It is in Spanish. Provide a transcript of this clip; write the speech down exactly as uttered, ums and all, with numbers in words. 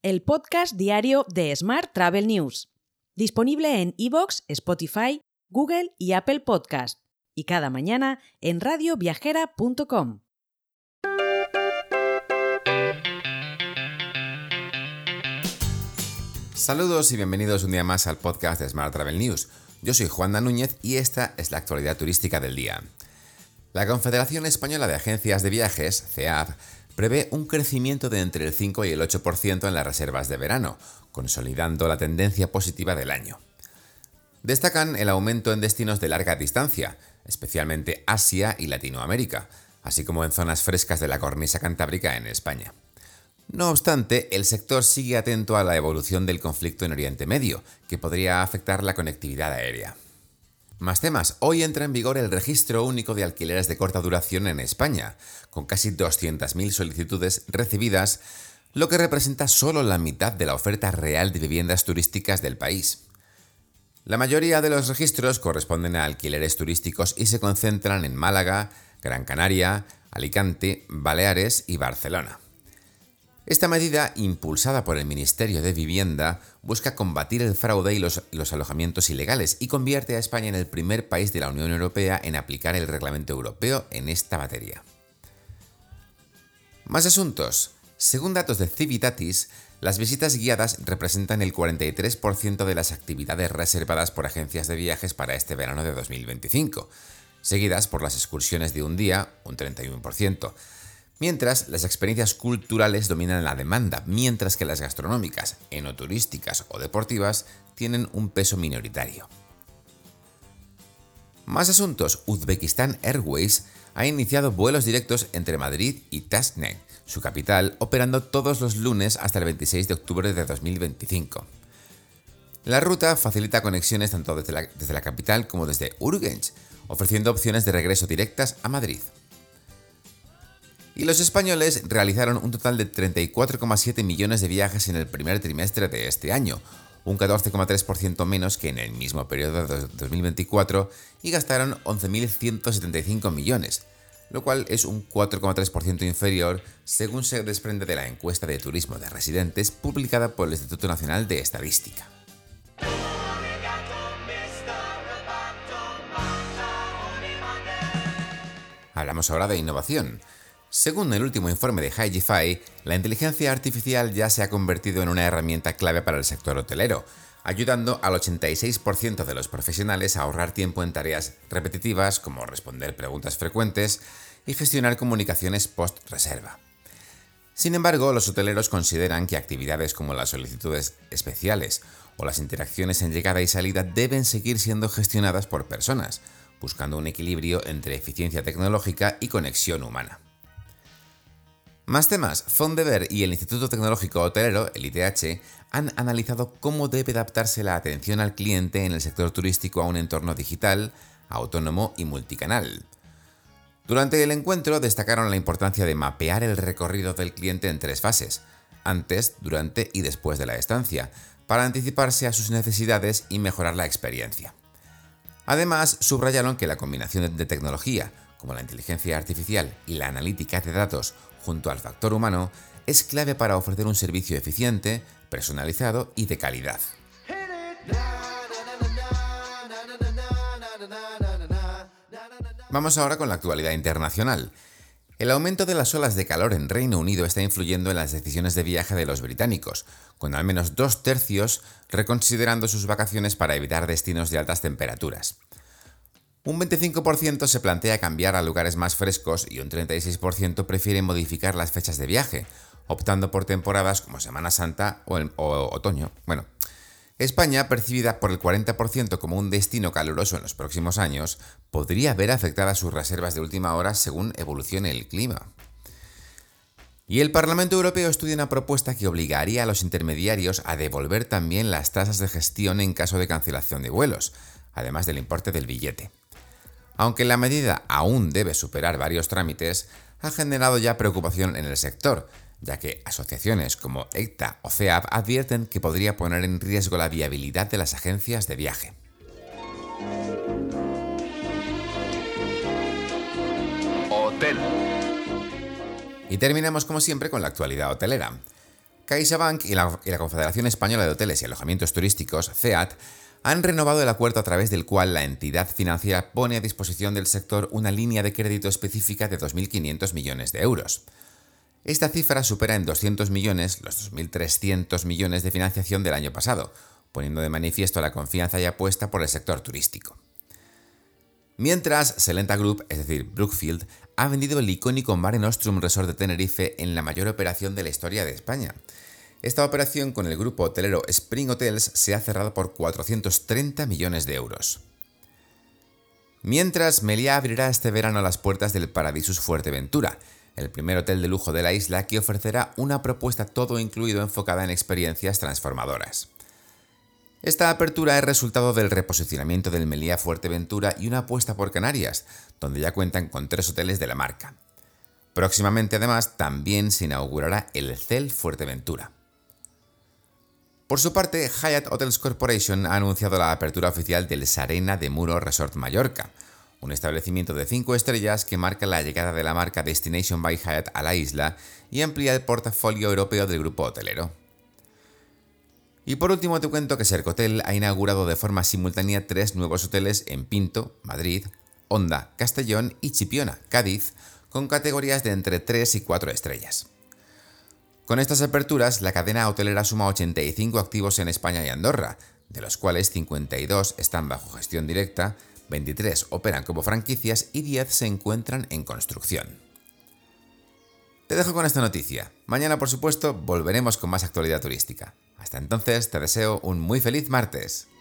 el podcast diario de Smart Travel News, disponible en iVoox, Spotify, Google y Apple Podcast, y cada mañana en radio viajera punto com. Saludos y bienvenidos un día más al podcast de Smart Travel News. Yo soy Juan Núñez y esta es la actualidad turística del día. La Confederación Española de Agencias de Viajes, C E A V, prevé un crecimiento de entre el cinco y el ocho por ciento en las reservas de verano, consolidando la tendencia positiva del año. Destacan el aumento en destinos de larga distancia, especialmente Asia y Latinoamérica, así como en zonas frescas de la cornisa cantábrica en España. No obstante, el sector sigue atento a la evolución del conflicto en Oriente Medio, que podría afectar la conectividad aérea. Más temas. Hoy entra en vigor el Registro Único de Alquileres de Corta Duración en España, con casi doscientas mil solicitudes recibidas, lo que representa solo la mitad de la oferta real de viviendas turísticas del país. La mayoría de los registros corresponden a alquileres turísticos y se concentran en Málaga, Gran Canaria, Alicante, Baleares y Barcelona. Esta medida, impulsada por el Ministerio de Vivienda, busca combatir el fraude y los, los alojamientos ilegales y convierte a España en el primer país de la Unión Europea en aplicar el reglamento europeo en esta materia. Más asuntos. Según datos de Civitatis, las visitas guiadas representan el cuarenta y tres por ciento de las actividades reservadas por agencias de viajes para este verano de dos mil veinticinco, seguidas por las excursiones de un día, un treinta y uno por ciento, mientras las experiencias culturales dominan la demanda, mientras que las gastronómicas, enoturísticas o deportivas tienen un peso minoritario. Más asuntos. Uzbekistan Airways ha iniciado vuelos directos entre Madrid y Tashkent, su capital, operando todos los lunes hasta el veintiséis de octubre de dos mil veinticinco. La ruta facilita conexiones tanto desde la, desde la capital como desde Urgench, ofreciendo opciones de regreso directas a Madrid. Y los españoles realizaron un total de treinta y cuatro coma siete millones de viajes en el primer trimestre de este año, un catorce coma tres por ciento menos que en el mismo periodo de dos mil veinticuatro, y gastaron once mil ciento setenta y cinco millones, lo cual es un cuatro coma tres por ciento inferior según se desprende de la encuesta de turismo de residentes publicada por el Instituto Nacional de Estadística. Hablamos ahora de innovación. Según el último informe de Higify, la inteligencia artificial ya se ha convertido en una herramienta clave para el sector hotelero, ayudando al ochenta y seis por ciento de los profesionales a ahorrar tiempo en tareas repetitivas como responder preguntas frecuentes y gestionar comunicaciones post-reserva. Sin embargo, los hoteleros consideran que actividades como las solicitudes especiales o las interacciones en llegada y salida deben seguir siendo gestionadas por personas, buscando un equilibrio entre eficiencia tecnológica y conexión humana. Más temas. Fondever y el Instituto Tecnológico Hotelero, el I T H, han analizado cómo debe adaptarse la atención al cliente en el sector turístico a un entorno digital, autónomo y multicanal. Durante el encuentro destacaron la importancia de mapear el recorrido del cliente en tres fases, antes, durante y después de la estancia, para anticiparse a sus necesidades y mejorar la experiencia. Además, subrayaron que la combinación de tecnología, como la inteligencia artificial y la analítica de datos, junto al factor humano, es clave para ofrecer un servicio eficiente, personalizado y de calidad. Vamos ahora con la actualidad internacional. El aumento de las olas de calor en Reino Unido está influyendo en las decisiones de viaje de los británicos, con al menos dos tercios reconsiderando sus vacaciones para evitar destinos de altas temperaturas. Un veinticinco por ciento se plantea cambiar a lugares más frescos y un treinta y seis por ciento prefiere modificar las fechas de viaje, optando por temporadas como Semana Santa o, el, o otoño. Bueno, España, percibida por el cuarenta por ciento como un destino caluroso en los próximos años, podría ver afectadas sus reservas de última hora según evolucione el clima. Y el Parlamento Europeo estudia una propuesta que obligaría a los intermediarios a devolver también las tasas de gestión en caso de cancelación de vuelos, además del importe del billete. Aunque la medida aún debe superar varios trámites, ha generado ya preocupación en el sector, ya que asociaciones como E C T A o C E A V advierten que podría poner en riesgo la viabilidad de las agencias de viaje. Hotel. Y terminamos como siempre con la actualidad hotelera. CaixaBank y la, y la Confederación Española de Hoteles y Alojamientos Turísticos, C E A T, han renovado el acuerdo a través del cual la entidad financiera pone a disposición del sector una línea de crédito específica de dos mil quinientos millones de euros. Esta cifra supera en doscientos millones los dos mil trescientos millones de financiación del año pasado, poniendo de manifiesto la confianza y apuesta por el sector turístico. Mientras, Celenta Group, es decir, Brookfield, ha vendido el icónico Mare Nostrum Resort de Tenerife en la mayor operación de la historia de España. Esta operación con el grupo hotelero Spring Hotels se ha cerrado por cuatrocientos treinta millones de euros. Mientras, Meliá abrirá este verano las puertas del Paradisus Fuerteventura, el primer hotel de lujo de la isla que ofrecerá una propuesta todo incluido enfocada en experiencias transformadoras. Esta apertura es resultado del reposicionamiento del Meliá Fuerteventura y una apuesta por Canarias, donde ya cuentan con tres hoteles de la marca. Próximamente, además, también se inaugurará el Cel Fuerteventura. Por su parte, Hyatt Hotels Corporation ha anunciado la apertura oficial del Sarena de Muro Resort Mallorca, un establecimiento de cinco estrellas que marca la llegada de la marca Destination by Hyatt a la isla y amplía el portafolio europeo del grupo hotelero. Y por último te cuento que Sercotel ha inaugurado de forma simultánea tres nuevos hoteles en Pinto, Madrid, Onda, Castellón y Chipiona, Cádiz, con categorías de entre tres y cuatro estrellas. Con estas aperturas, la cadena hotelera suma ochenta y cinco activos en España y Andorra, de los cuales cincuenta y dos están bajo gestión directa, veintitrés operan como franquicias y diez se encuentran en construcción. Te dejo con esta noticia. Mañana, por supuesto, volveremos con más actualidad turística. Hasta entonces, te deseo un muy feliz martes.